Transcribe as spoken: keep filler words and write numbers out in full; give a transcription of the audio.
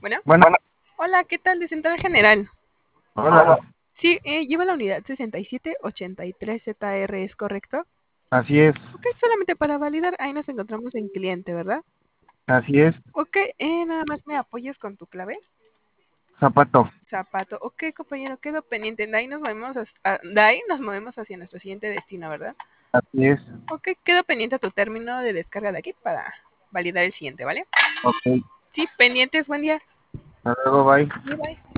Bueno. Bueno, Hola, ¿qué tal? De Central General. hola, Sí, eh, lleva la unidad sesenta y siete ochenta y tres Z R, ¿es correcto? así es, Ok, solamente para validar, ahí nos encontramos en cliente, ¿verdad? así es, Ok, eh, nada más me apoyas con tu clave. zapato, Zapato. Ok, compañero, quedo pendiente. De ahí nos movemos, a- de ahí nos movemos hacia nuestro siguiente destino, ¿verdad? así es, Ok, quedo pendiente a tu término de descarga de aquí para validar el siguiente, ¿vale? ok, Sí, pendientes, buen día. hasta luego, bye. Bye bye.